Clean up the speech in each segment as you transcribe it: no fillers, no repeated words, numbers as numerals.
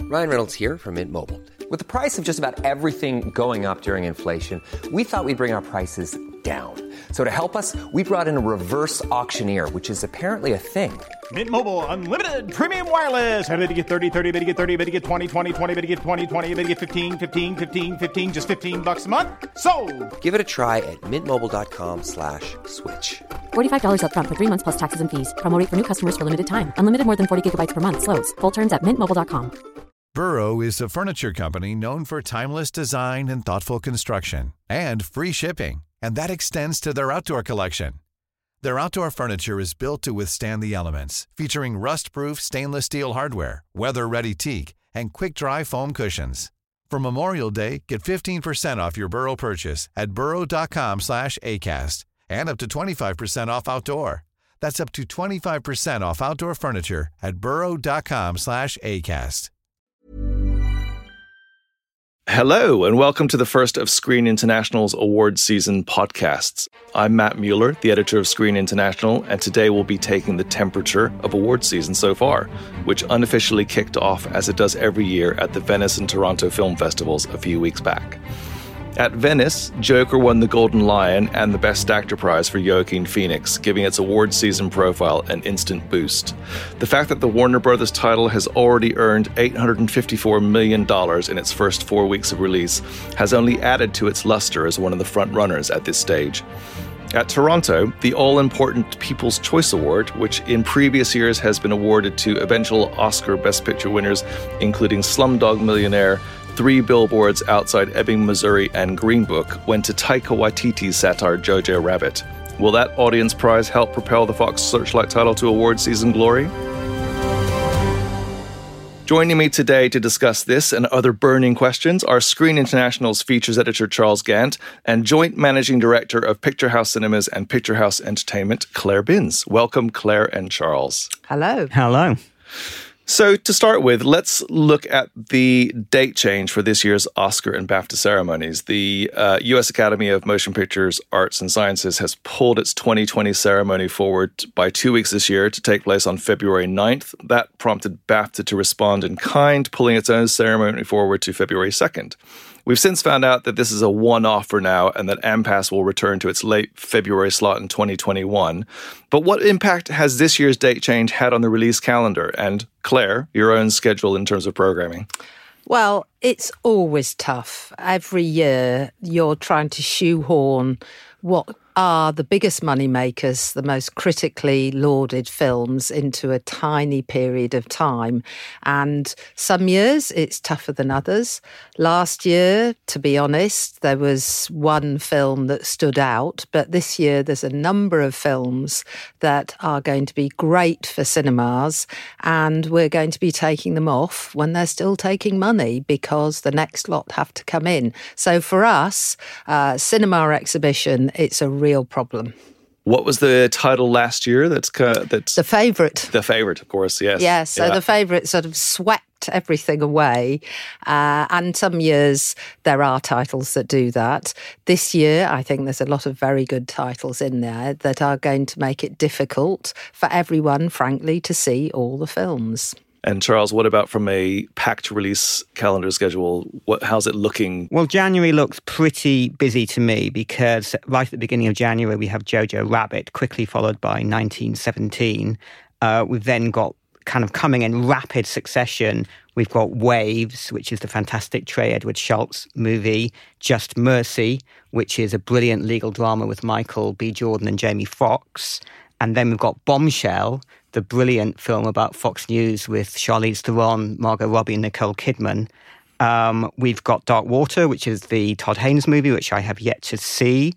Ryan Reynolds here from Mint Mobile. With the price of just about everything going up during inflation, we thought we'd bring our prices down. So to help us, we brought in a reverse auctioneer, which is apparently a thing. Mint Mobile Unlimited Premium Wireless. How to get 30, 30, bit to get 30, bit to get 20, 20, 20, bit to get 20, 20, bit to get 15, 15, 15, 15, just $15 a month? Sold! Give it a try at mintmobile.com/switch. $45 up front for 3 months plus taxes and fees. Promo rate for new customers for limited time. Unlimited more than 40 gigabytes per month. Slows full terms at mintmobile.com. Burrow is a furniture company known for timeless design and thoughtful construction and free shipping, and that extends to their outdoor collection. Their outdoor furniture is built to withstand the elements, featuring rust-proof stainless steel hardware, weather-ready teak, and quick-dry foam cushions. For Memorial Day, get 15% off your Burrow purchase at burrow.com/ACAST and up to 25% off outdoor. That's up to 25% off outdoor furniture at burrow.com/ACAST. Hello, and welcome to the first of Screen International's award season podcasts. I'm Matt Mueller, the editor of Screen International, and today we'll be taking the temperature of award season so far, which unofficially kicked off as it does every year at the Venice and Toronto film festivals a few weeks back. At Venice, Joker won the Golden Lion and the Best Actor prize for Joaquin Phoenix, giving its award season profile an instant boost. The fact that the Warner Brothers title has already earned $854 million in its first 4 weeks of release has only added to its luster as one of the front-runners at this stage. At Toronto, the all-important People's Choice Award, which in previous years has been awarded to eventual Oscar Best Picture winners, including Slumdog Millionaire, 3 Billboards Outside Ebbing, Missouri, and Green Book, went to Taika Waititi's satire Jojo Rabbit. Will that audience prize help propel the Fox Searchlight title to award season glory? Joining me today to discuss this and other burning questions are Screen International's features editor Charles Gant and joint managing director of Picture House Cinemas and Picture House Entertainment, Claire Binns. Welcome, Claire and Charles. Hello. Hello. So to start with, let's look at the date change for this year's Oscar and BAFTA ceremonies. The U.S. Academy of Motion Pictures, Arts and Sciences has pulled its 2020 ceremony forward by 2 weeks this year to take place on February 9th. That prompted BAFTA to respond in kind, pulling its own ceremony forward to February 2nd. We've since found out that this is a one-off for now and that AMPAS will return to its late February slot in 2021. But what impact has this year's date change had on the release calendar? And Claire, your own schedule in terms of programming? Well, it's always tough. Every year you're trying to shoehorn what are the biggest money makers, the most critically lauded films into a tiny period of time. And some years it's tougher than others. Last year, to be honest, there was one film that stood out, but this year there's a number of films that are going to be great for cinemas, and we're going to be taking them off when they're still taking money because the next lot have to come in. So for us, cinema exhibition, it's a real problem. What was the title last year? That's The Favourite. The Favourite, of course, yes. Yeah, so The Favourite sort of swept everything away. And some years there are titles that do that. This year, I think there's a lot of very good titles in there that are going to make it difficult for everyone, frankly, to see all the films. And Charles, what about from a packed release calendar schedule? How's it looking? Well, January looks pretty busy to me because right at the beginning of January, we have Jojo Rabbit, quickly followed by 1917. We've then got kind of coming in rapid succession. We've got Waves, which is the fantastic Trey Edward Schultz movie, Just Mercy, which is a brilliant legal drama with Michael B. Jordan and Jamie Foxx. And then we've got Bombshell, the brilliant film about Fox News with Charlize Theron, Margot Robbie and Nicole Kidman. We've got Dark Water, which is the Todd Haynes movie, which I have yet to see.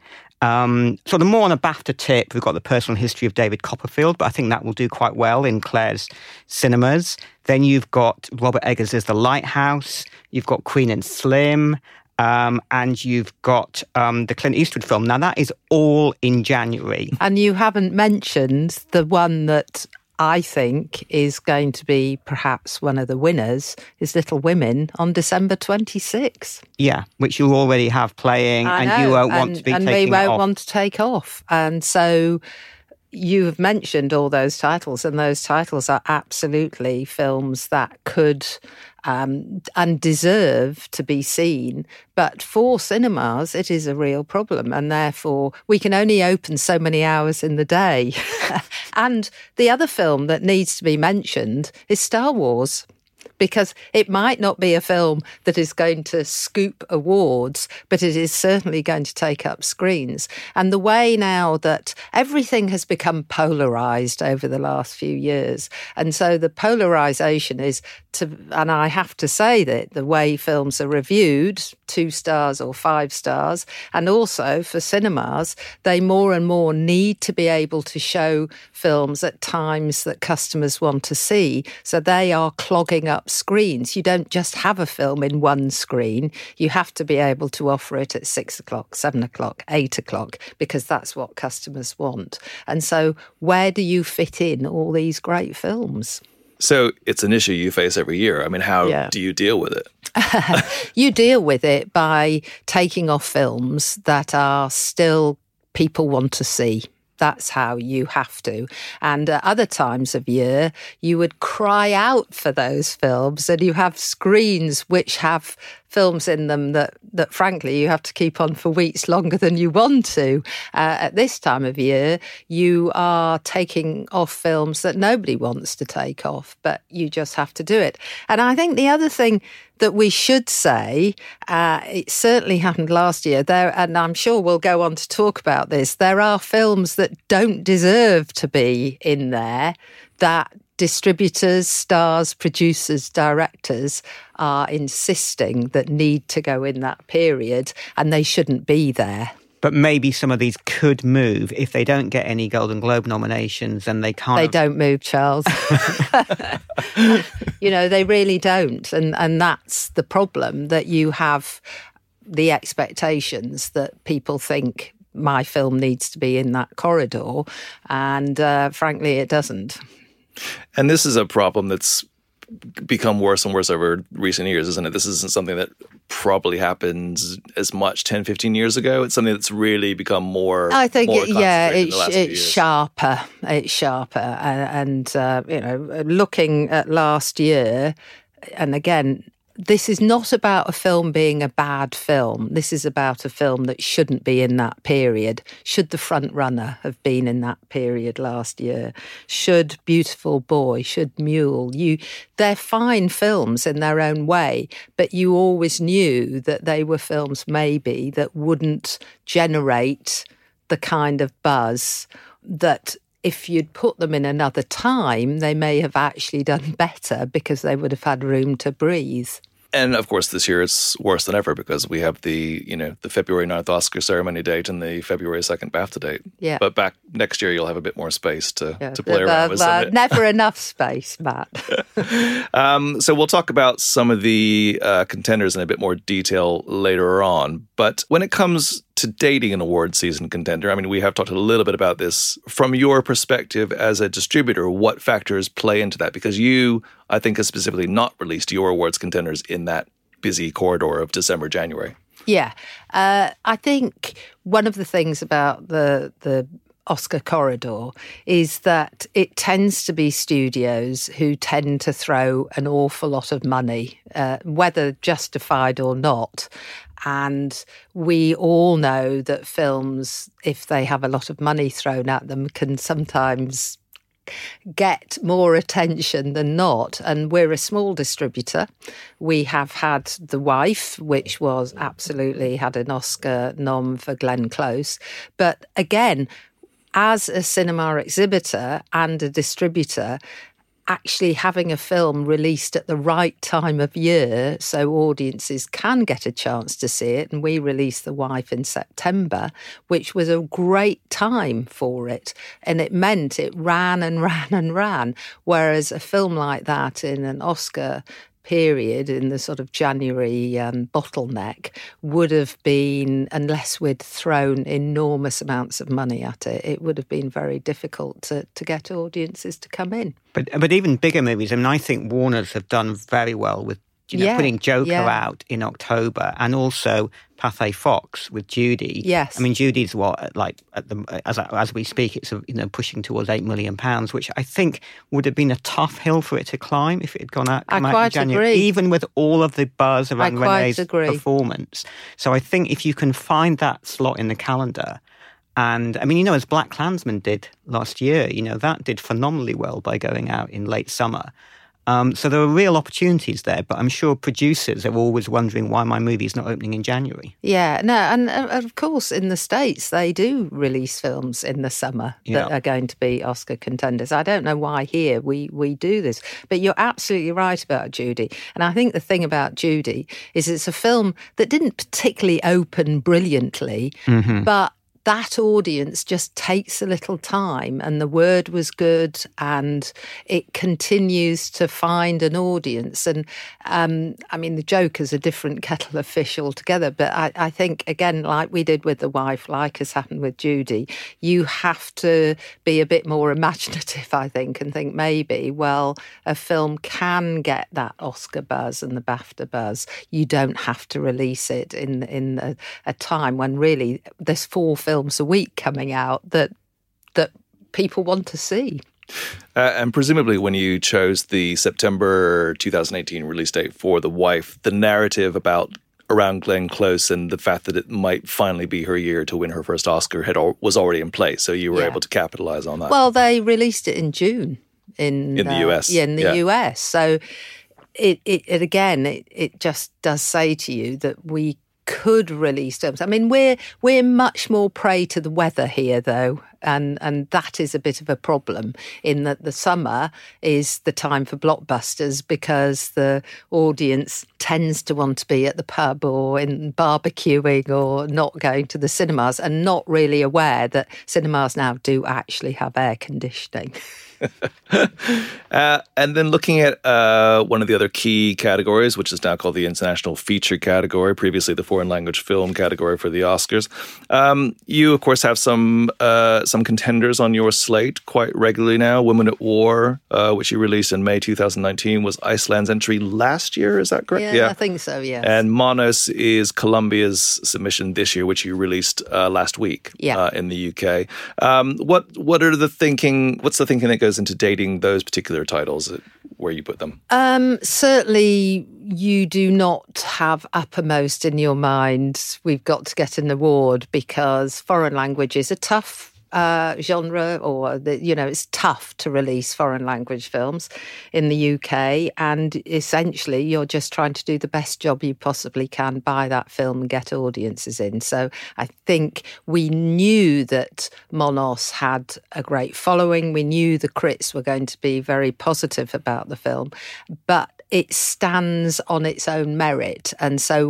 Sort of more on a BAFTA tip, we've got The Personal History of David Copperfield, but I think that will do quite well in Claire's cinemas. Then you've got Robert Eggers' The Lighthouse. You've got Queen and Slim. And you've got the Clint Eastwood film. Now, that is all in January. And you haven't mentioned the one that I think is going to be perhaps one of the winners is Little Women on December 26th. Yeah, which you already have playing and you won't want to be taking it off. And we won't want to take off. And so, you have mentioned all those titles, and those titles are absolutely films that could and deserve to be seen. But for cinemas, it is a real problem, and therefore we can only open so many hours in the day. And the other film that needs to be mentioned is Star Wars, because it might not be a film that is going to scoop awards, but it is certainly going to take up screens. And the way now that everything has become polarised over the last few years, and so the polarisation is and I have to say that the way films are reviewed, 2 stars or 5 stars, and also for cinemas, they more and more need to be able to show films at times that customers want to see. So they are clogging up screens. You don't just have a film in one screen. You have to be able to offer it at 6 o'clock, 7 o'clock, 8 o'clock, because that's what customers want. And so where do you fit in all these great films? So it's an issue you face every year. I mean, how do you deal with it? You deal with it by taking off films that are still people want to see. That's how you have to. And at other times of year, you would cry out for those films, and you have screens which have films in them that frankly, you have to keep on for weeks longer than you want to. At this time of year, you are taking off films that nobody wants to take off, but you just have to do it. And I think the other thing that we should say, it certainly happened last year, and I'm sure we'll go on to talk about this, there are films that don't deserve to be in there that distributors, stars, producers, directors are insisting that need to go in that period, and they shouldn't be there. But maybe some of these could move if they don't get any Golden Globe nominations, and they can't. They don't move, Charles. They really don't. And that's the problem, that you have the expectations that people think my film needs to be in that corridor. And frankly, it doesn't. And this is a problem that's become worse and worse over recent years, isn't it? This isn't something that probably happened as much 10, 15 years ago. It's something that's really become more. I think, it's sharper. It's sharper. And looking at last year, and again, this is not about a film being a bad film. This is about a film that shouldn't be in that period. Should The Front Runner have been in that period last year? Should Beautiful Boy? Should Mule? They're fine films in their own way, but you always knew that they were films maybe that wouldn't generate the kind of buzz that if you'd put them in another time, they may have actually done better because they would have had room to breathe. And of course, this year it's worse than ever because we have the February 9th Oscar ceremony date and the February 2nd BAFTA date. Yeah. But back next year, you'll have a bit more space to play around with. Never enough space, Matt. So we'll talk about some of the contenders in a bit more detail later on. But when it comes to dating an award season contender, I mean, we have talked a little bit about this. From your perspective as a distributor, what factors play into that? Because you, I think, have specifically not released your awards contenders in that busy corridor of December, January. Yeah. I think one of the things about the Oscar corridor is that it tends to be studios who tend to throw an awful lot of money, whether justified or not. And we all know that films, if they have a lot of money thrown at them, can sometimes get more attention than not. And we're a small distributor. We have had The Wife, which was absolutely had an Oscar nom for Glenn Close. But again, as a cinema exhibitor and a distributor, actually having a film released at the right time of year so audiences can get a chance to see it. And we released The Wife in September, which was a great time for it. And it meant it ran and ran and ran. Whereas a film like that in an Oscar period in the sort of January bottleneck would have been, unless we'd thrown enormous amounts of money at it, it would have been very difficult to get audiences to come in. But even bigger movies, I mean, I think Warner's have done very well with putting Joker out in October and also Pathé Fox with Judy. Yes. I mean, Judy's as we speak, it's pushing towards £8 million, which I think would have been a tough hill for it to climb if it had come out in January, agree. even with all of the buzz around Renee's performance. So I think if you can find that slot in the calendar, and I mean, as Black Klansman did last year, that did phenomenally well by going out in late summer. So there are real opportunities there, but I'm sure producers are always wondering why my movie is not opening in January. Yeah, no, and of course in the States they do release films in the summer that are going to be Oscar contenders. I don't know why here we do this, but you're absolutely right about Judy. And I think the thing about Judy is it's a film that didn't particularly open brilliantly, but that audience just takes a little time, and the word was good, and it continues to find an audience. And I mean, the Joker's a different kettle of fish altogether, but I think, again, like we did with The Wife, like has happened with Judy, you have to be a bit more imaginative, I think, and think maybe, well, a film can get that Oscar buzz and the BAFTA buzz. You don't have to release it in a time when really there's 4 films a week coming out that people want to see. And presumably when you chose the September 2018 release date for The Wife, the narrative around Glenn Close and the fact that it might finally be her year to win her first Oscar was already in place, so you were able to capitalize on that. Well, they released it in June in the US. Yeah, in the US. So it just does say to you that we could release films. I mean, we're much more prey to the weather here, though, and that is a bit of a problem in that the summer is the time for blockbusters because the audience tends to want to be at the pub or in barbecuing or not going to the cinemas and not really aware that cinemas now do actually have air conditioning. And then looking at one of the other key categories, which is now called the International Feature category, previously the Foreign Language Film category for the Oscars. You, of course, have some contenders on your slate quite regularly now. Women at War, which you released in May 2019, was Iceland's entry last year, is that correct? Yeah, I think so, yes. And Manos is Colombia's submission this year, which you released last week in the UK. What's the thinking that goes into dating those particular titles, where you put them? Certainly you do not have uppermost in your mind, we've got to get an award, because foreign language is a tough genre, or it's tough to release foreign language films in the UK, and essentially you're just trying to do the best job you possibly can by that film and get audiences in. So I think we knew that Monos had a great following. We knew the critics were going to be very positive about the film, but it stands on its own merit, and so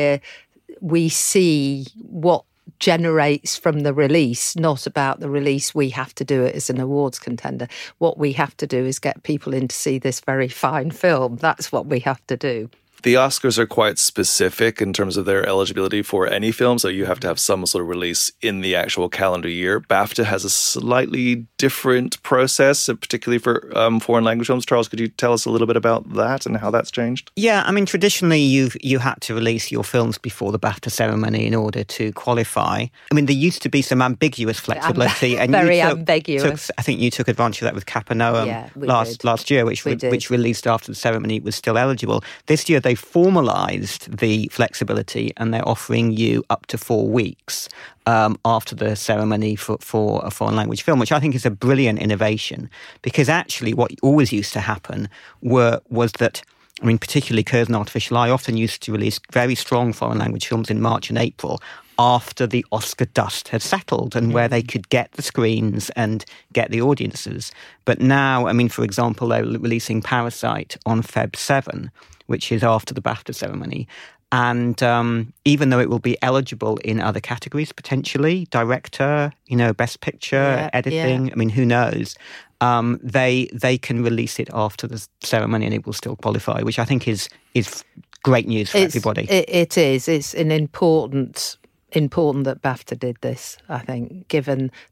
we see what generates from the release, not about the release. We have to do it as an awards contender. What we have to do is get people in to see this very fine film. That's what we have to do. The Oscars are quite specific in terms of their eligibility for any film, so you have to have some sort of release in the actual calendar year. BAFTA has a slightly different process, particularly for foreign language films. Charles, could you tell us a little bit about that and how that's changed? Yeah, I mean, traditionally you had to release your films before the BAFTA ceremony in order to qualify. I mean, there used to be some ambiguous flexibility. And very ambiguous. I think you took advantage of that with Capernaum last year, which released after the ceremony was still eligible. This year they formalised the flexibility, and they're offering you up to 4 weeks after the ceremony for a foreign language film, which I think is a brilliant innovation, because actually what always used to happen was that, I mean, particularly Curzon Artificial Eye often used to release very strong foreign language films in March and April after the Oscar dust had settled and where they could get the screens and get the audiences. But now, I mean, for example, they're releasing Parasite on Feb 7, which is after the BAFTA ceremony. And even though it will be eligible in other categories, potentially, director, best picture, editing, I mean, who knows? They can release it after the ceremony and it will still qualify, which I think is great news for everybody. It is. It's an important that BAFTA did this, I think, given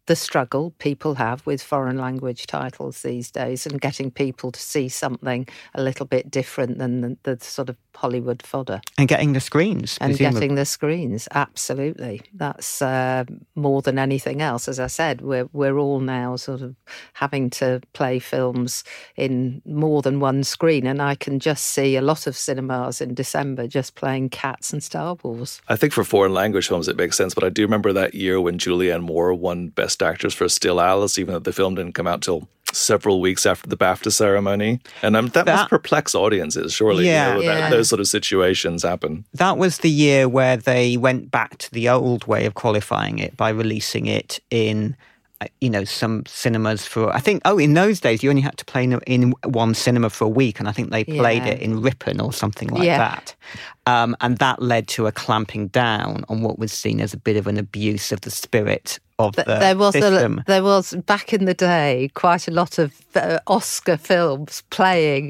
the struggle people have with foreign language titles these days and getting people to see something a little bit different than the sort of Hollywood fodder. And getting the screens. And getting the screens, absolutely. That's more than anything else. As I said, we're all now sort of having to play films in more than one screen, and I can just see a lot of cinemas in December just playing Cats and Star Wars. I think for foreign language films it makes sense, but I do remember that year when Julianne Moore won Best Actress for Still Alice, even though the film didn't come out till several weeks after the BAFTA ceremony. And that must perplex audiences, surely. Yeah, those sort of situations happen. That was the year where they went back to the old way of qualifying it by releasing it in some cinemas for, I think, in those days you only had to play in one cinema for a week, and I think they played it in Ripon or something like that. And that led to a clamping down on what was seen as a bit of an abuse of the spirit of the system. There was, back in the day, quite a lot of Oscar films playing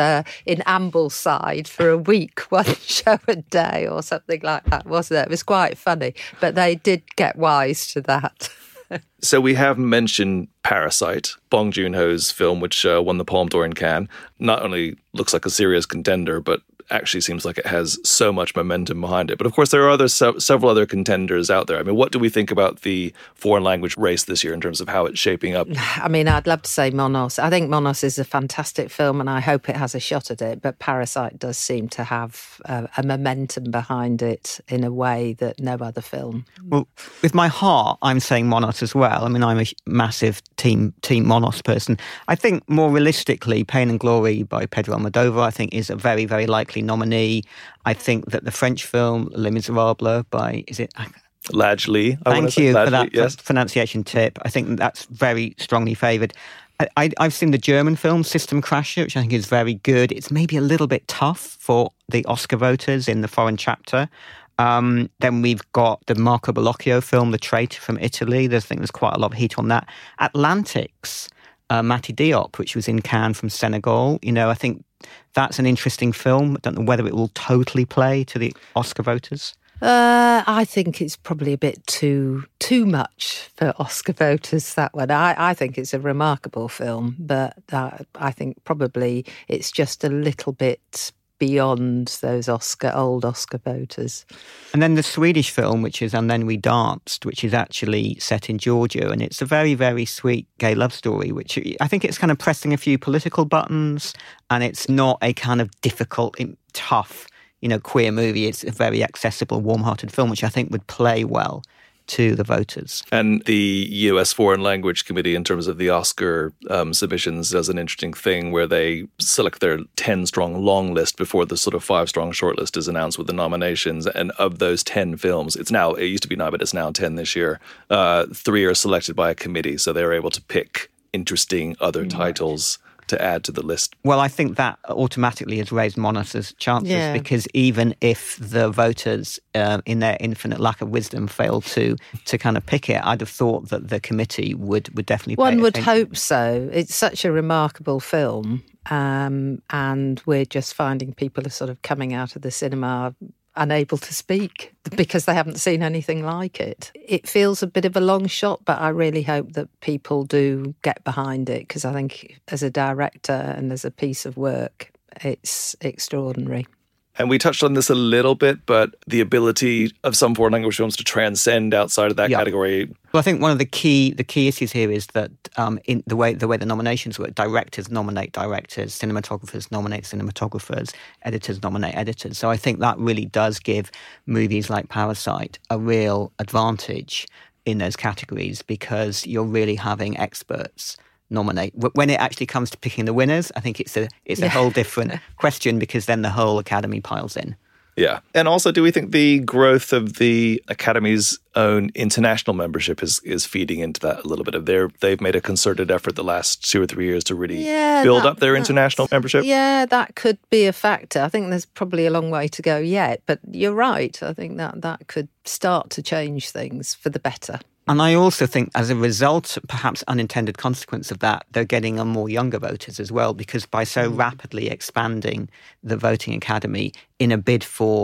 in Ambleside for a week, one show a day or something like that, wasn't it? It was quite funny, but they did get wise to that. So we have mentioned Parasite, Bong Joon-ho's film, which won the Palme d'Or in Cannes. Not only looks like a serious contender, but actually seems like it has so much momentum behind it. But of course, there are several other contenders out there. I mean, what do we think about the foreign language race this year in terms of how it's shaping up? I mean, I'd love to say Monos. I think Monos is a fantastic film and I hope it has a shot at it. But Parasite does seem to have a momentum behind it in a way that no other film. Well, with my heart, I'm saying Monos as well. I mean, I'm a massive Team Monos person. I think more realistically, Pain and Glory by Pedro Almodovar, I think, is a very, very likely nominee. I think that the French film Les Miserables by, is it Lajli? Thank you for that pronunciation tip. I think that's very strongly favoured. I've seen the German film System Crasher, which I think is very good. It's maybe a little bit tough for the Oscar voters in the foreign chapter. Then we've got the Marco Bellocchio film The Traitor from Italy. I think there's quite a lot of heat on that. Atlantics, Mati Diop, which was in Cannes from Senegal. I think that's an interesting film. I don't know whether it will totally play to the Oscar voters. I think it's probably a bit too much for Oscar voters, that one. I think it's a remarkable film, but I think probably it's just a little bit beyond those old Oscar voters. And then the Swedish film, which is And Then We Danced, which is actually set in Georgia, and it's a very, very sweet gay love story, which I think it's kind of pressing a few political buttons, and it's not a kind of difficult, tough, queer movie. It's a very accessible, warm-hearted film, which I think would play well to the voters. And the US Foreign Language Committee, in terms of the Oscar submissions, does an interesting thing where they select their 10-strong long list before the sort of 5-strong short list is announced with the nominations. And of those 10 films, it used to be 9, but it's now 10 this year. 3 are selected by a committee, so they're able to pick interesting other titles to add to the list. Well, I think that automatically has raised Monos's chances because even if the voters, in their infinite lack of wisdom, fail to kind of pick it, I'd have thought that the committee would definitely. One would hope so. It's such a remarkable film, and we're just finding people are sort of coming out of the cinema unable to speak because they haven't seen anything like it. It feels a bit of a long shot, but I really hope that people do get behind it because I think as a director and as a piece of work, it's extraordinary. And we touched on this a little bit, but the ability of some foreign language films to transcend outside of that category. Well, I think one of the key issues here is that in the way the nominations work, directors nominate directors, cinematographers nominate cinematographers, editors nominate editors. So I think that really does give movies like Parasite a real advantage in those categories because you're really having experts nominate. When it actually comes to picking the winners, I think it's a whole different question because then the whole Academy piles in. Yeah. And also, do we think the growth of the Academy's own international membership is feeding into that a little bit? They've made a concerted effort the last 2 or 3 years to really build up their international membership? Yeah, that could be a factor. I think there's probably a long way to go yet, but you're right. I think that could start to change things for the better. And I also think as a result, perhaps unintended consequence of that, they're getting on more younger voters as well, because by so rapidly expanding the voting academy in a bid for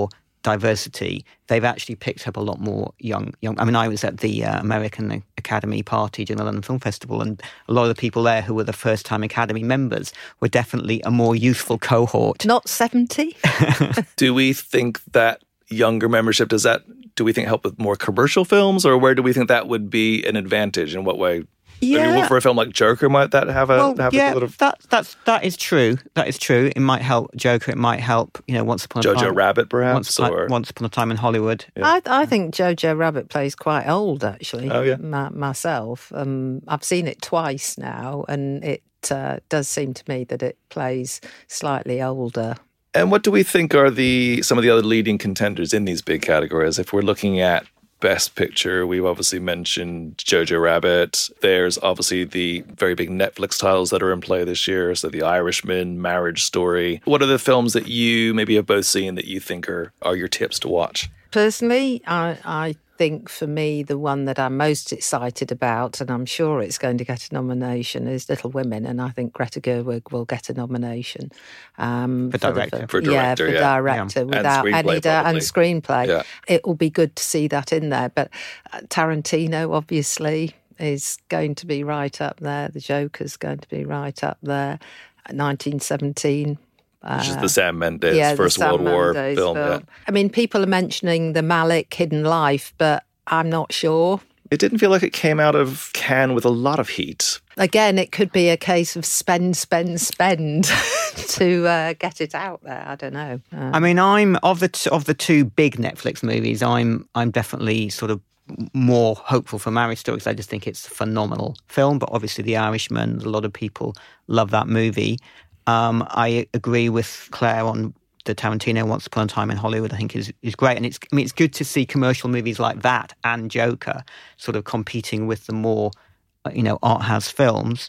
diversity, they've actually picked up a lot more young. I mean, I was at the American Academy party during the London Film Festival, and a lot of the people there who were the first-time Academy members were definitely a more youthful cohort. Not 70? Do we think that younger membership, do we think help with more commercial films, or where do we think that would be an advantage? In what way? Yeah. I mean, for a film like Joker, might that have a little... That is true. That is true. It might help Joker. It might help, Once Upon a Time. Jojo Rabbit, perhaps? Once Upon a Time in Hollywood. Yeah. I think Jojo Rabbit plays quite old, actually. Oh, yeah. Myself. I've seen it twice now, and it does seem to me that it plays slightly older. And what do we think are some of the other leading contenders in these big categories? If we're looking at Best Picture, we've obviously mentioned Jojo Rabbit. There's obviously the very big Netflix titles that are in play this year. So The Irishman, Marriage Story. What are the films that you maybe have both seen that you think are your tips to watch? Personally, I think for me, the one that I'm most excited about, and I'm sure it's going to get a nomination, is Little Women. And I think Greta Gerwig will get a nomination. For director. Without and screenplay. Yeah. It will be good to see that in there. But Tarantino, obviously, is going to be right up there. The Joker's going to be right up there. 1917. Which is the Sam Mendes First World War film. Yeah. I mean, people are mentioning the Malick Hidden Life, but I'm not sure. It didn't feel like it came out of Cannes with a lot of heat. Again, it could be a case of spend to get it out there. I don't know. I mean, I'm of the two big Netflix movies, I'm definitely sort of more hopeful for Marriage Story, because I just think it's a phenomenal film. But obviously, The Irishman, a lot of people love that movie. I agree with Claire on the Tarantino Once Upon a Time in Hollywood. I think is great, and it's good to see commercial movies like that and Joker sort of competing with the more art house films.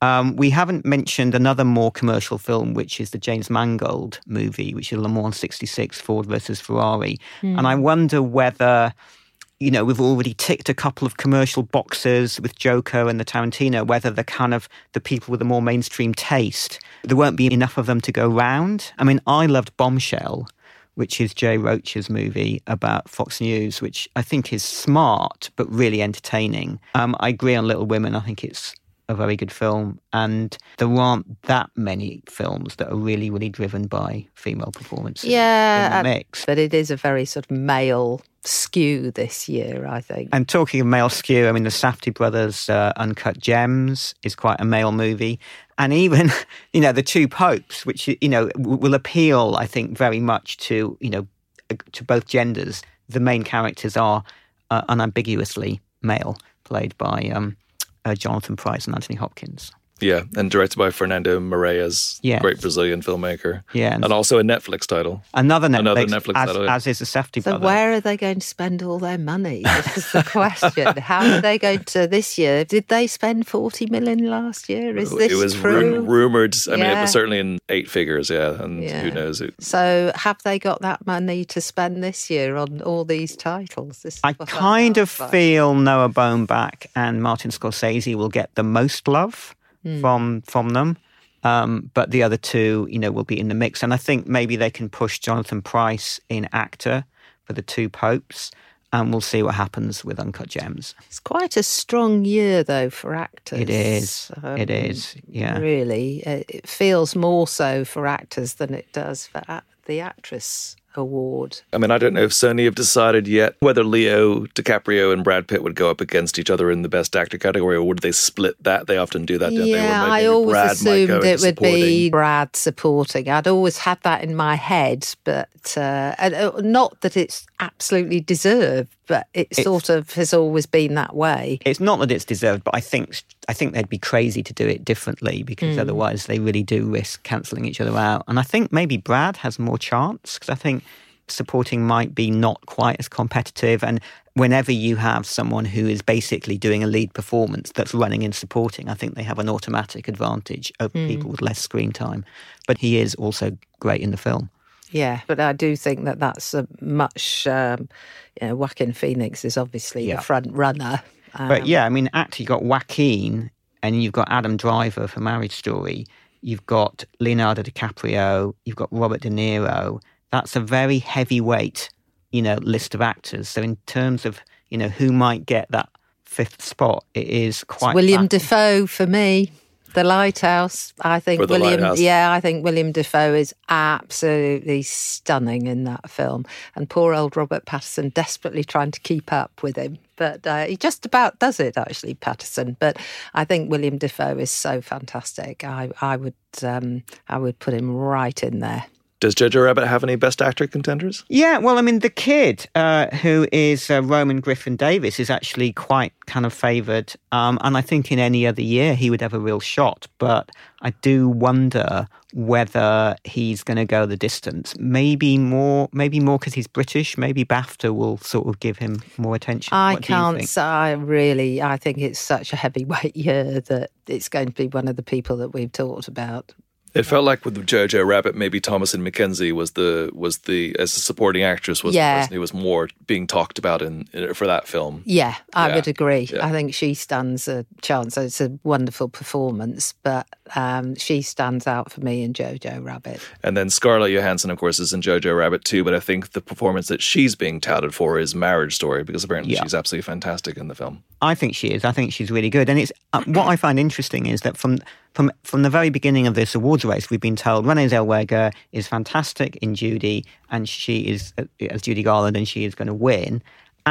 We haven't mentioned another more commercial film, which is the James Mangold movie, which is Le Mans 66, Ford versus Ferrari, and I wonder whether, we've already ticked a couple of commercial boxes with Joker and the Tarantino, whether the people with a more mainstream taste, there won't be enough of them to go round. I mean, I loved Bombshell, which is Jay Roach's movie about Fox News, which I think is smart but really entertaining. I agree on Little Women. I think it's a very good film, and there aren't that many films that are really, really driven by female performance in the mix. But it is a very sort of male skew this year, I think. And talking of male skew, I mean, the Safdie brothers' Uncut Gems is quite a male movie. And even, The Two Popes, which, will appeal, I think, very much to both genders. The main characters are unambiguously male, played by Jonathan Pryce and Anthony Hopkins. Yeah, and directed by Fernando Meirelles, great Brazilian filmmaker. Yeah. And also a Netflix title. Another Netflix title. As is the Safdie brothers. So where are they going to spend all their money? This is the question. How are they going to this year? Did they spend 40 million last year? Is this true? It was rumoured. I mean, it was certainly in 8 figures, and who knows. So have they got that money to spend this year on all these titles? I kind of feel Noah Baumbach and Martin Scorsese will get the most love from them. But the other two, will be in the mix. And I think maybe they can push Jonathan Pryce in actor for The Two Popes. And we'll see what happens with Uncut Gems. It's quite a strong year, though, for actors. It is. It is, yeah. Really. It feels more so for actors than it does for the actress award. I mean, I don't know if Sony have decided yet whether Leo DiCaprio and Brad Pitt would go up against each other in the Best Actor category, or would they split that? They often do that, don't they? I always assumed it would be Brad supporting. I'd always had that in my head, but not that it's absolutely deserved, but it sort of has always been that way. It's not that it's deserved, but I think they'd be crazy to do it differently, because otherwise they really do risk cancelling each other out. And I think maybe Brad has more chance, because I think supporting might be not quite as competitive. And whenever you have someone who is basically doing a lead performance that's running in supporting, I think they have an automatic advantage over people with less screen time. But he is also great in the film. Yeah, but I do think that's a much, Joaquin Phoenix is obviously the front runner. But yeah, I mean, actually you've got Joaquin and you've got Adam Driver for Marriage Story. You've got Leonardo DiCaprio. You've got Robert De Niro. That's a very heavyweight list of actors. So in terms of, who might get that fifth spot, it is quite... It's William Dafoe for me. The Lighthouse. I think William Dafoe is absolutely stunning in that film. And poor old Robert Pattinson desperately trying to keep up with him. But he just about does it, actually, Pattinson. But I think William Dafoe is so fantastic. I would put him right in there. Does Jojo Rabbit have any Best Actor contenders? Yeah, well, I mean, the kid, who is Roman Griffin Davis, is actually quite kind of favoured. And I think in any other year he would have a real shot. But I do wonder whether he's going to go the distance. Maybe more because he's British. Maybe BAFTA will sort of give him more attention. I can't say. I think it's such a heavyweight year that it's going to be one of the people that we've talked about. It felt like with Jojo Rabbit, maybe Thomasin McKenzie was the as a supporting actress was the person who was more being talked about for that film. Yeah, I would agree. Yeah. I think she stands a chance. It's a wonderful performance, but she stands out for me in Jojo Rabbit. And then Scarlett Johansson, of course, is in Jojo Rabbit too. But I think the performance that she's being touted for is Marriage Story, because apparently she's absolutely fantastic in the film. I think she is. I think she's really good. And it's what I find interesting is that from the very beginning of this awards race, we've been told Renée Zellweger is fantastic in Judy, and she is as Judy Garland, and she is going to win.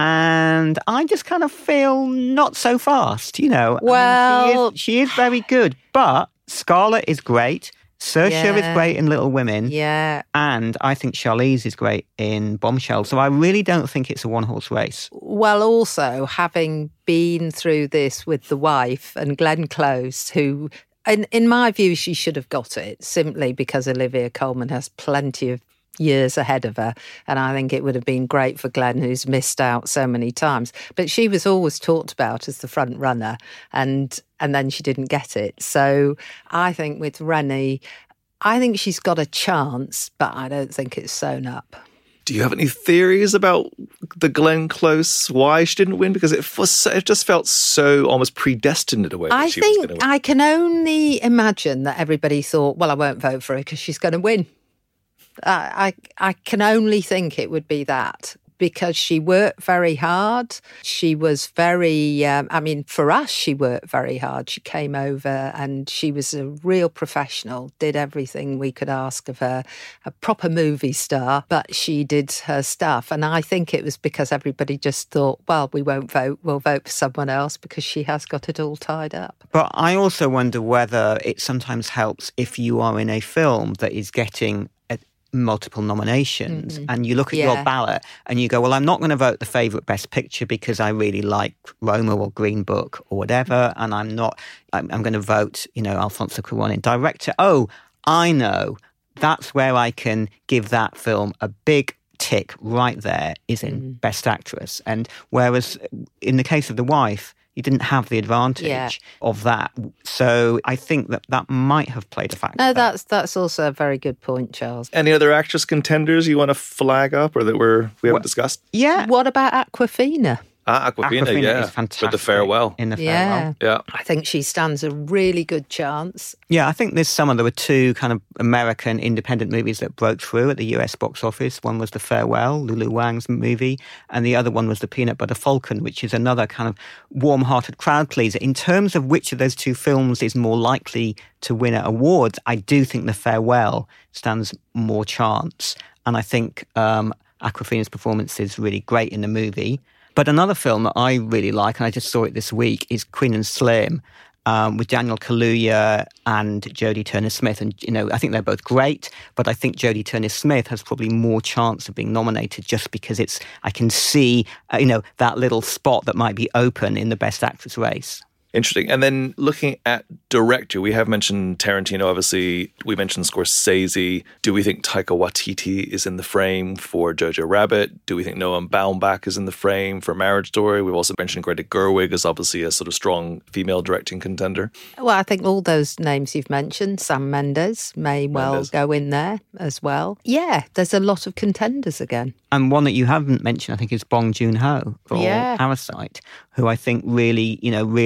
And I just kind of feel not so fast, Well, I mean, she is very good, but Scarlett is great. Saoirse is great in Little Women. Yeah. And I think Charlize is great in Bombshell. So I really don't think it's a one-horse race. Well, also, having been through this with The Wife and Glenn Close, who, in my view, she should have got it, simply because Olivia Colman has plenty of years ahead of her. And I think it would have been great for Glenn, who's missed out so many times. But she was always talked about as the front runner, and then she didn't get it. So I think with Renée, I think she's got a chance, but I don't think it's sewn up. Do you have any theories about the Glenn Close, why she didn't win? Because it just felt so almost predestined in a way that she was going to win. I can only imagine that everybody thought, well, I won't vote for her because she's going to win. I can only think it would be that, because she worked very hard. She was very, for us, she worked very hard. She came over and she was a real professional, did everything we could ask of her, a proper movie star, but she did her stuff. And I think it was because everybody just thought, well, we won't vote, we'll vote for someone else because she has got it all tied up. But I also wonder whether it sometimes helps if you are in a film that is getting multiple nominations, and you look at your ballot and you go, well, I'm not going to vote the favourite Best Picture because I really like Roma or Green Book or whatever, and I'm going to vote, Alfonso Cuarón in Director. Oh, I know, that's where I can give that film a big tick right there, is in Best Actress. And whereas in the case of The Wife, you didn't have the advantage of that. So I think that might have played a factor. No, that's also a very good point, Charles. Any other actress contenders you want to flag up or that we haven't discussed? Yeah. What about Awkwafina? Awkwafina, is fantastic. With The Farewell. In The Farewell. Yeah. I think she stands a really good chance. Yeah, I think this summer there were two kind of American independent movies that broke through at the US box office. One was The Farewell, Lulu Wang's movie, and the other one was The Peanut Butter Falcon, which is another kind of warm-hearted crowd pleaser. In terms of which of those two films is more likely to win at awards, I do think The Farewell stands more chance. And I think Awkwafina's performance is really great in the movie. But another film that I really like, and I just saw it this week, is Queen and Slim, with Daniel Kaluuya and Jodie Turner-Smith. And, I think they're both great, but I think Jodie Turner-Smith has probably more chance of being nominated just because I can see, that little spot that might be open in the Best Actress race. Interesting. And then looking at director, we have mentioned Tarantino, obviously. We mentioned Scorsese. Do we think Taika Waititi is in the frame for Jojo Rabbit? Do we think Noah Baumbach is in the frame for Marriage Story? We've also mentioned Greta Gerwig as obviously a sort of strong female directing contender. Well, I think all those names you've mentioned, Sam Mendes may well go in there as well. Yeah, there's a lot of contenders again. And one that you haven't mentioned, I think, is Bong Joon-ho for Parasite, who I think really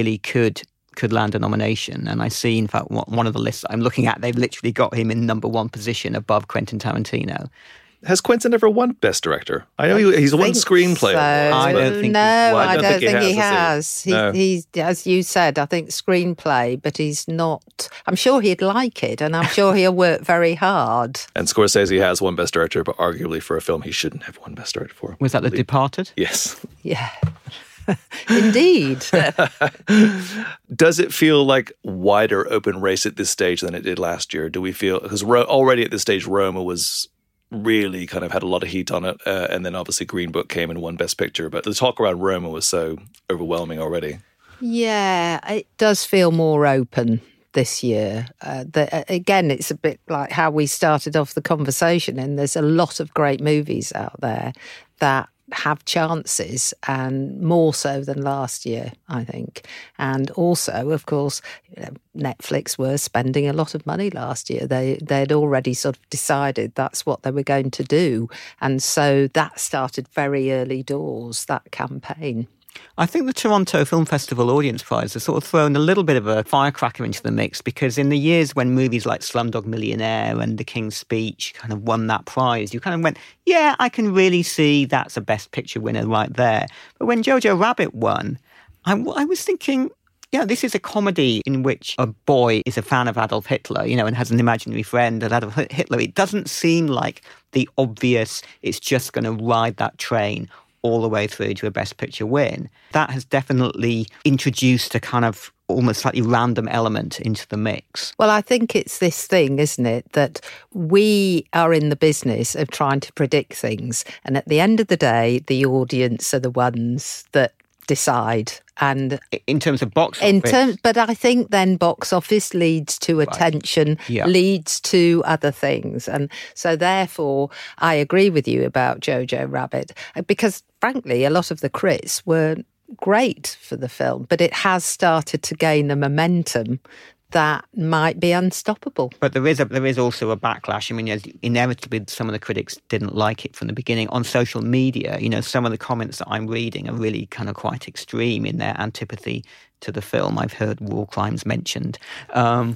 could land a nomination. And I see, in fact, one of the lists I'm looking at, they've literally got him in number one position above Quentin Tarantino. Has Quentin ever won Best Director? I know he's won Screenplay awards. I don't think I don't think he has. has. He's, as you said, I think Screenplay, but he's not. I'm sure he'd like it, and I'm sure he'll work very hard. And Scorsese has won Best Director, but arguably for a film he shouldn't have won Best Director for. Was that The Departed? Yes. Yeah. Indeed. Does it feel like wider open race at this stage than it did last year? Do we feel, because already at this stage Roma was really kind of had a lot of heat on it, and then obviously Green Book came and won Best Picture, but the talk around Roma was so overwhelming already. Yeah, it does feel more open this year. Again, it's a bit like how we started off the conversation, and there's a lot of great movies out there that have chances, and more so than last year, I think. And also, of course, Netflix were spending a lot of money last year. They'd already sort of decided that's what they were going to do. And so that started very early doors, that campaign. I think the Toronto Film Festival Audience Prize has sort of thrown a little bit of a firecracker into the mix, because in the years when movies like Slumdog Millionaire and The King's Speech kind of won that prize, you kind of went, yeah, I can really see that's a Best Picture winner right there. But when Jojo Rabbit won, I was thinking, yeah, this is a comedy in which a boy is a fan of Adolf Hitler, and has an imaginary friend of Adolf Hitler. It doesn't seem like the obvious, it's just going to ride that train all the way through to a Best Picture win. That has definitely introduced a kind of almost slightly random element into the mix. Well, I think it's this thing, isn't it, that we are in the business of trying to predict things. And at the end of the day, the audience are the ones that decide. And in terms of box office. But I think then box office leads to attention, leads to other things. And so therefore, I agree with you about Jojo Rabbit, because frankly, a lot of the critics were great for the film, but it has started to gain a momentum that might be unstoppable. But there is also a backlash. I mean, inevitably, some of the critics didn't like it from the beginning. On social media, some of the comments that I'm reading are really kind of quite extreme in their antipathy to the film. I've heard war crimes mentioned. Wow.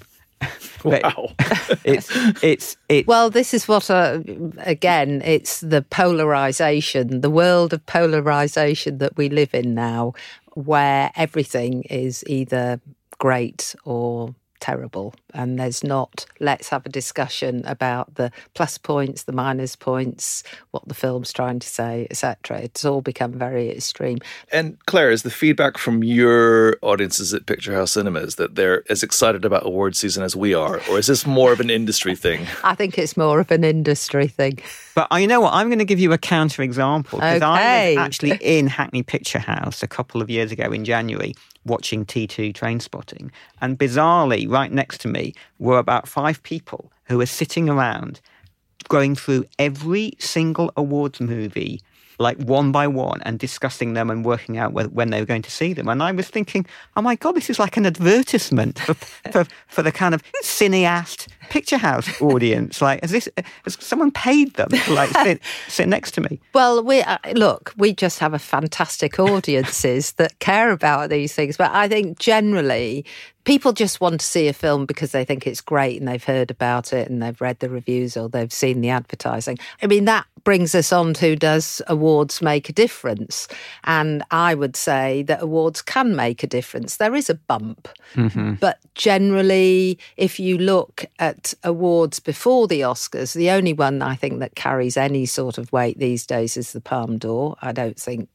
It's well, this is what, again, it's the polarisation, the world of polarisation that we live in now, where everything is either great or terrible, and there's not, let's have a discussion about the plus points, the minus points, what the film's trying to say, etc. It's all become very extreme. And Claire, is the feedback from your audiences at Picture House Cinemas that they're as excited about award season as we are, or is this more of an industry thing? I think it's more of an industry thing. But you know what? I'm going to give you a counter example, because I was actually in Hackney Picture House a couple of years ago in January watching T2 Trainspotting, and bizarrely right next to me were about 5 people who were sitting around going through every single awards movie like one by one and discussing them and working out when they were going to see them. And I was thinking, oh my God, this is like an advertisement for the kind of cineast Picture House audience. Like, has someone paid them to like sit next to me? Well, we just have a fantastic audiences that care about these things. But I think generally people just want to see a film because they think it's great and they've heard about it and they've read the reviews or they've seen the advertising. I mean, that brings us on to, does awards make a difference? And I would say that awards can make a difference. There is a bump. Mm-hmm. But generally, if you look at awards before the Oscars, the only one I think that carries any sort of weight these days is the Palme d'Or. I don't think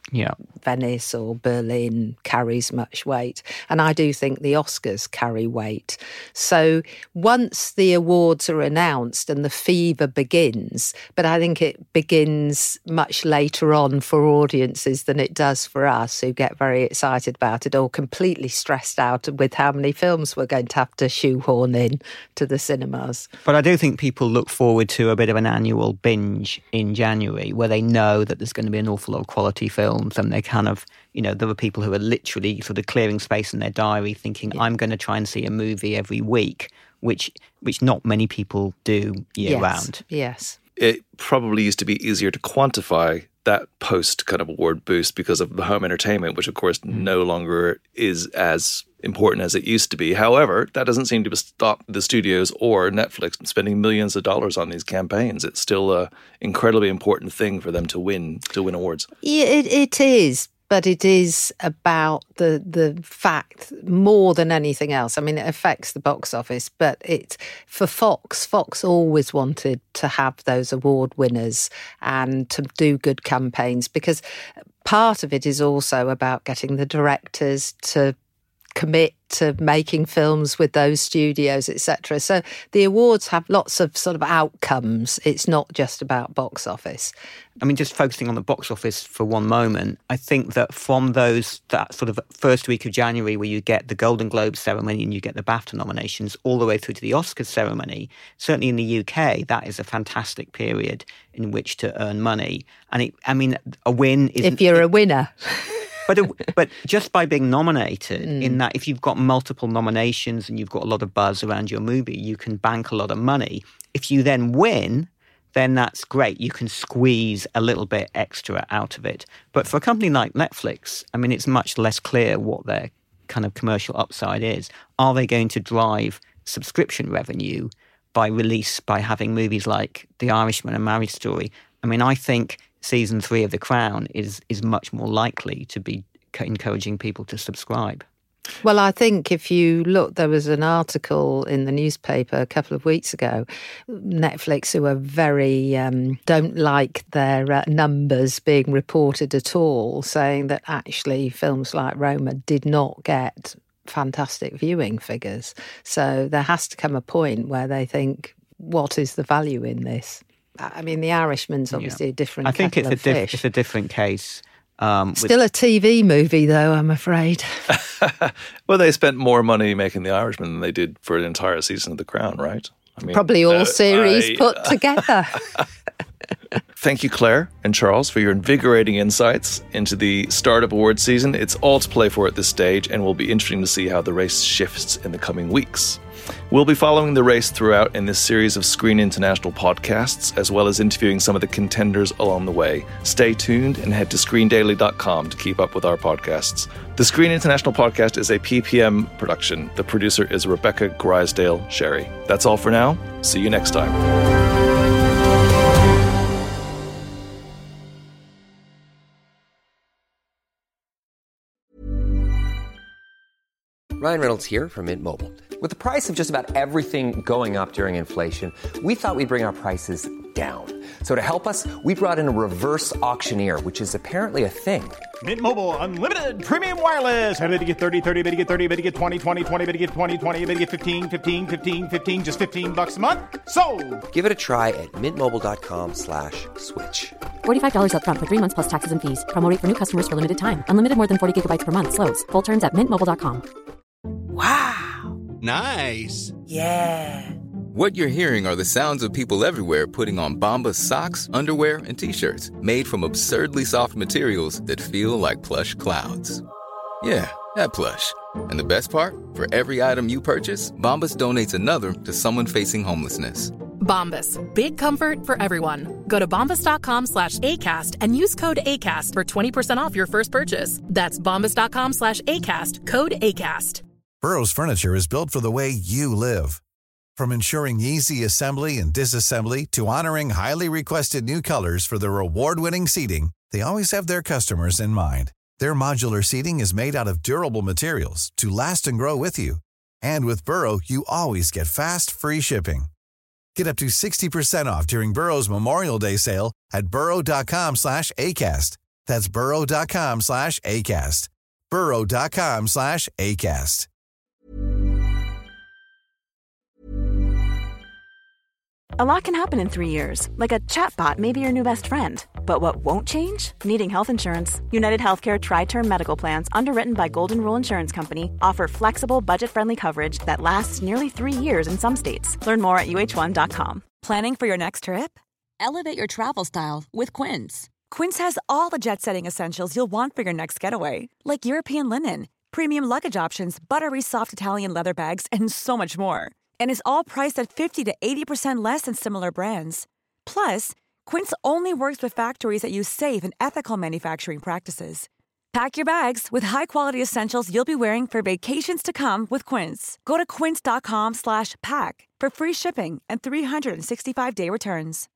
Venice or Berlin carries much weight. And I do think the Oscars carry weight. So once the awards are announced and the fever begins, but I think it begins much later on for audiences than it does for us who get very excited about it or completely stressed out with how many films we're going to have to shoehorn in to the cinemas. But I do think people look forward to a bit of an annual binge in January where they know that there's going to be an awful lot of quality films, and they kind of, there are people who are literally sort of clearing space in their diary thinking, I'm going to try and see a movie every week, which not many people do year round. Yes. It probably used to be easier to quantify that post kind of award boost because of the home entertainment, which of course no longer is as important as it used to be. However, that doesn't seem to stop the studios or Netflix spending millions of dollars on these campaigns. It's still an incredibly important thing for them to win awards. Yeah, it is. But it is about the fact more than anything else. I mean, it affects the box office, but it's for Fox. Fox always wanted to have those award winners and to do good campaigns, because part of it is also about getting the directors to commit to making films with those studios, etc. So the awards have lots of sort of outcomes. It's not just about box office. I mean, just focusing on the box office for one moment, I think that from that sort of first week of January where you get the Golden Globe ceremony and you get the BAFTA nominations all the way through to the Oscars ceremony, certainly in the UK, that is a fantastic period in which to earn money. And a win is... If you're a winner. But just by being nominated, in that if you've got multiple nominations and you've got a lot of buzz around your movie, you can bank a lot of money. If you then win, then that's great. You can squeeze a little bit extra out of it. But for a company like Netflix, I mean, it's much less clear what their kind of commercial upside is. Are they going to drive subscription revenue by having movies like The Irishman and Marriage Story? I mean, I think season 3 of The Crown is much more likely to be encouraging people to subscribe. Well, I think if you look, there was an article in the newspaper a couple of weeks ago, Netflix, who are very, don't like their numbers being reported at all, saying that actually films like Roma did not get fantastic viewing figures. So there has to come a point where they think, what is the value in this? I mean, The Irishman's obviously a different I think kettle of fish. It's a different case. Still a TV movie, though, I'm afraid. Well, they spent more money making The Irishman than they did for an entire season of The Crown, right? I mean, probably all series put together. Thank you, Claire and Charles, for your invigorating insights into the start of awards season. It's all to play for at this stage, and will be interesting to see how the race shifts in the coming weeks. We'll be following the race throughout in this series of Screen International podcasts, as well as interviewing some of the contenders along the way. Stay tuned and head to screendaily.com to keep up with our podcasts. The Screen International podcast is a PPM production. The producer is Rebecca Grisdale-Sherry. That's all for now. See you next time. Ryan Reynolds here from Mint Mobile. With the price of just about everything going up during inflation, we thought we'd bring our prices down. So to help us, we brought in a reverse auctioneer, which is apparently a thing. Mint Mobile Unlimited Premium Wireless. How to get 30, 30, bit to get 30, bit to get 20, 20, 20, bit to get 20, 20, bit to get 15, 15, 15, 15, just $15 a month? Sold! Give it a try at mintmobile.com/switch. $45 up front for 3 months plus taxes and fees. Promo rate for new customers for limited time. Unlimited more than 40 gigabytes per month. Slows full terms at mintmobile.com. Wow. Nice. Yeah. What you're hearing are the sounds of people everywhere putting on Bombas socks, underwear, and T-shirts made from absurdly soft materials that feel like plush clouds. Yeah, that plush. And the best part? For every item you purchase, Bombas donates another to someone facing homelessness. Bombas. Big comfort for everyone. Go to bombas.com/ACAST and use code ACAST for 20% off your first purchase. That's bombas.com/ACAST. Code ACAST. Burrow's furniture is built for the way you live. From ensuring easy assembly and disassembly to honoring highly requested new colors for their award-winning seating, they always have their customers in mind. Their modular seating is made out of durable materials to last and grow with you. And with Burrow, you always get fast, free shipping. Get up to 60% off during Burrow's Memorial Day sale at burrow.com/ACAST. That's burrow.com/ACAST. burrow.com/ACAST. A lot can happen in 3 years, like a chatbot may be your new best friend. But what won't change? Needing health insurance. United Healthcare Tri-Term Medical Plans, underwritten by Golden Rule Insurance Company, offer flexible, budget-friendly coverage that lasts nearly 3 years in some states. Learn more at uh1.com. Planning for your next trip? Elevate your travel style with Quince. Quince has all the jet-setting essentials you'll want for your next getaway, like European linen, premium luggage options, buttery soft Italian leather bags, and so much more. And is all priced at 50 to 80% less than similar brands. Plus, Quince only works with factories that use safe and ethical manufacturing practices. Pack your bags with high-quality essentials you'll be wearing for vacations to come with Quince. Go to quince.com/pack for free shipping and 365-day returns.